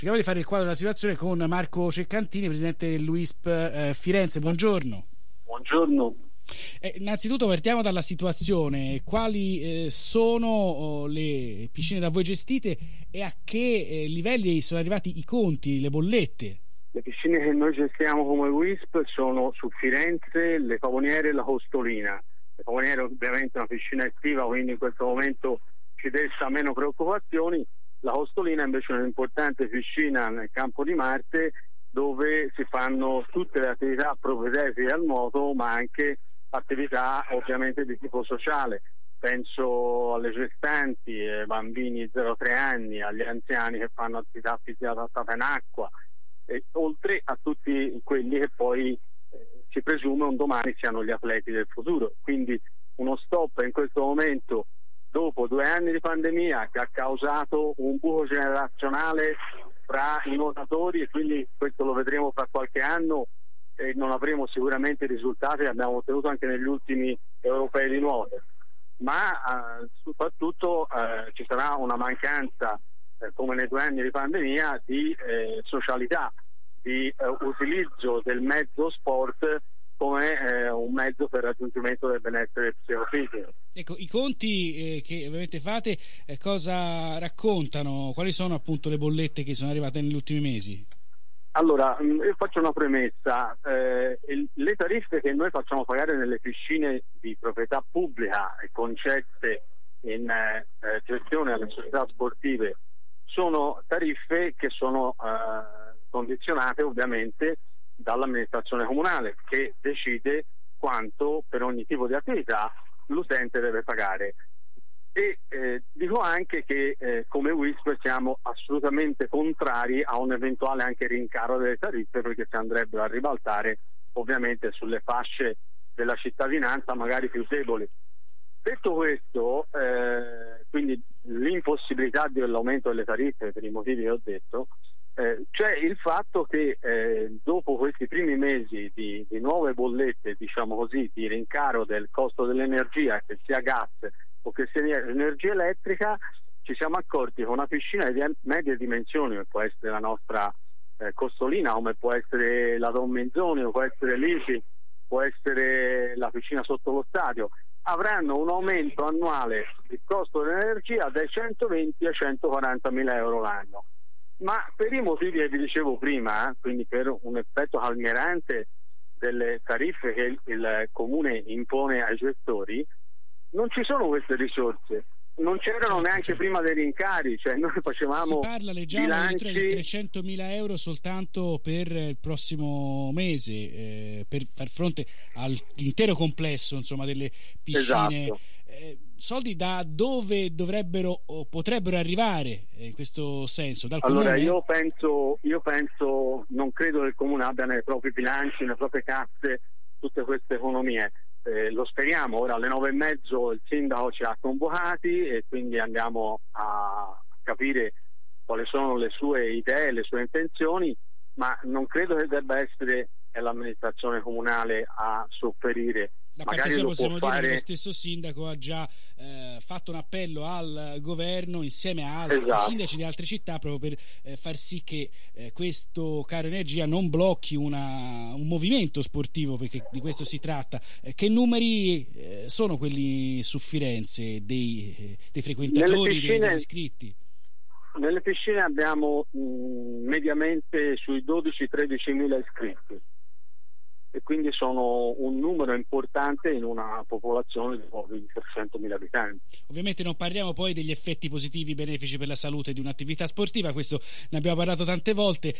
Cerchiamo di fare il quadro della situazione con Marco Ceccantini, presidente dell'UISP Firenze. Buongiorno. Buongiorno. Innanzitutto partiamo dalla situazione. Quali sono le piscine da voi gestite e a che livelli sono arrivati i conti, le bollette? Le piscine che noi gestiamo come WISP sono su Firenze, le Pavoniere e la Costolina. Le Pavoniere ovviamente è una piscina attiva, quindi in questo momento ci desta meno preoccupazioni. La Costolina invece è un'importante piscina nel Campo di Marte, dove si fanno tutte le attività propedeutiche al nuoto, ma anche attività ovviamente di tipo sociale. Penso alle gestanti, ai bambini 0-3 anni, agli anziani che fanno attività fisica adattata in acqua, e oltre a tutti quelli che poi si presume un domani siano gli atleti del futuro. Quindi uno stop in questo momento, dopo 2 anni di pandemia, che ha causato un buco generazionale fra i nuotatori, e quindi questo lo vedremo fra qualche anno e non avremo sicuramente i risultati che abbiamo ottenuto anche negli ultimi europei di nuoto, ma soprattutto ci sarà una mancanza, come nei 2 anni di pandemia, di socialità, di utilizzo del mezzo sport come un mezzo per il raggiungimento del benessere psicofisico. Ecco, i conti che ovviamente fate cosa raccontano? Quali sono appunto le bollette che sono arrivate negli ultimi mesi? Allora, io faccio una premessa. Le tariffe che noi facciamo pagare nelle piscine di proprietà pubblica e concesse in gestione alle società sportive sono tariffe che sono condizionate ovviamente dall'amministrazione comunale, che decide quanto per ogni tipo di attività l'utente deve pagare. E dico anche che come WISP siamo assolutamente contrari a un eventuale anche rincaro delle tariffe, perché si andrebbero a ribaltare ovviamente sulle fasce della cittadinanza magari più deboli. Detto questo, quindi l'impossibilità dell'aumento delle tariffe per i motivi che ho detto, c'è il fatto che dopo questi primi mesi di nuove bollette, diciamo così, di rincaro del costo dell'energia, che sia gas o che sia energia elettrica, ci siamo accorti che una piscina di medie dimensioni, come può essere la nostra Costolina, come può essere la Don Menzoni, o può essere l'ICI, può essere la piscina sotto lo stadio, avranno un aumento annuale del costo dell'energia dai 120 ai 140 mila euro l'anno. Ma per i motivi che vi dicevo prima, quindi per un effetto calmierante delle tariffe che il Comune impone ai gestori, non ci sono queste risorse, non c'erano neanche prima dei rincari, cioè noi facevamo si parla, leggiamo, bilanci di 300.000 euro soltanto per il prossimo mese, per far fronte all'intero complesso, insomma, delle piscine. Esatto. Soldi da dove dovrebbero o potrebbero arrivare in questo senso? Dal allora Comune? io penso, non credo che il Comune abbia nei propri bilanci, nelle proprie casse tutte queste economie. Lo speriamo. Ora alle 9:30 il sindaco ci ha convocati e quindi andiamo a capire quali sono le sue idee, le sue intenzioni, ma non credo che debba essere l'amministrazione comunale a sopperire. Da parte sua possiamo dire che lo stesso sindaco ha già fatto un appello al governo insieme a altri sindaci di altre città, proprio per far sì che questo caro energia non blocchi un movimento sportivo, perché di questo si tratta. Che numeri sono quelli su Firenze dei frequentatori, degli iscritti? Nelle piscine abbiamo mediamente sui 12-13 mila iscritti, e quindi sono un numero importante in una popolazione di 300.000 abitanti. Ovviamente non parliamo poi degli effetti positivi benefici per la salute di un'attività sportiva, questo ne abbiamo parlato tante volte.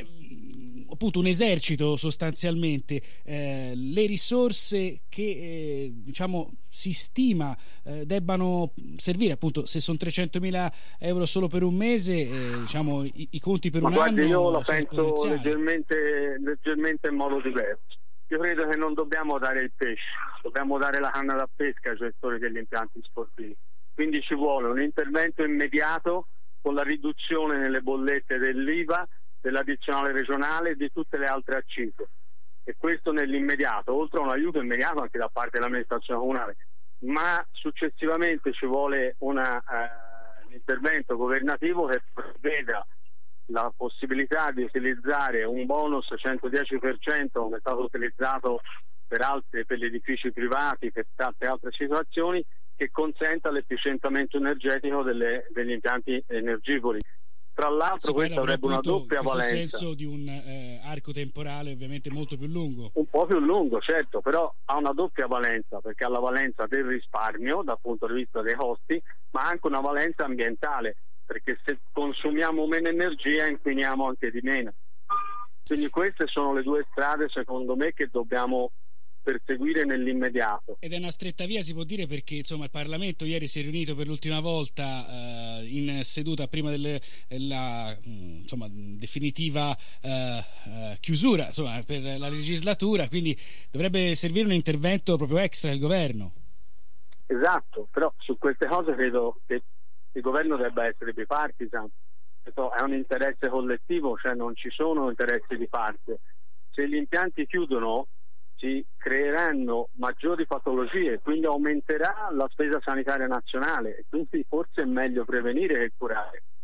Appunto un esercito sostanzialmente, le risorse che diciamo si stima debbano servire, appunto, se sono 300.000 euro solo per un mese, diciamo i conti per un anno. Io la penso leggermente in modo diverso. Io credo che non dobbiamo dare il pesce, dobbiamo dare la canna da pesca ai gestori degli impianti sportivi. Quindi ci vuole un intervento immediato con la riduzione nelle bollette dell'IVA, dell'addizionale regionale e di tutte le altre accise. E questo nell'immediato, oltre a un aiuto immediato anche da parte dell'amministrazione comunale, ma successivamente ci vuole un intervento governativo che preveda la possibilità di utilizzare un bonus 110% come è stato utilizzato per gli edifici privati, per tante altre situazioni, che consenta l'efficientamento energetico degli impianti energivori. Tra l'altro questo avrebbe una doppia valenza. Nel senso di un arco temporale ovviamente molto più lungo. Un po' più lungo, certo, però ha una doppia valenza, perché ha la valenza del risparmio dal punto di vista dei costi, ma anche una valenza ambientale, perché se consumiamo meno energia inquiniamo anche di meno. Quindi queste sono le due strade, secondo me, che dobbiamo perseguire nell'immediato. Ed è una stretta via, si può dire, perché insomma il Parlamento ieri si è riunito per l'ultima volta in seduta prima della definitiva chiusura per la legislatura, quindi dovrebbe servire un intervento proprio extra del governo. Esatto, però su queste cose credo che il governo debba essere bipartisan. È un interesse collettivo, cioè non ci sono interessi di parte. Se gli impianti chiudono si creeranno maggiori patologie, quindi aumenterà la spesa sanitaria nazionale, e quindi forse è meglio prevenire che curare.